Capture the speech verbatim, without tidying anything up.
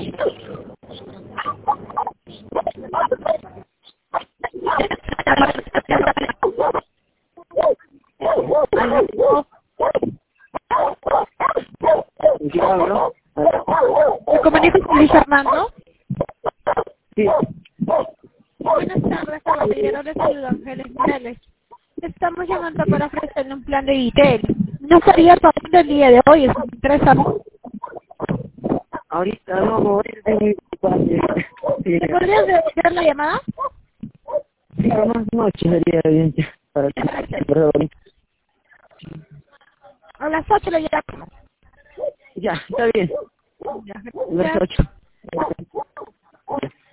¿Aló? ¿Me comunico con Luis Armando? Sí. Buenas tardes, caballero. Les saluda Ángeles Mireles. Estamos llamando para ofrecerle un plan de Vitel. No estaría pasando el día de hoy, es interesante. Ahorita no, no, es muy fácil. Sí, ¿Me podrías devolver la llamada? sí, más noche sería bien para que perdón. A las ocho lo llamo. Ya, está bien. Ya, Las gracias. ocho.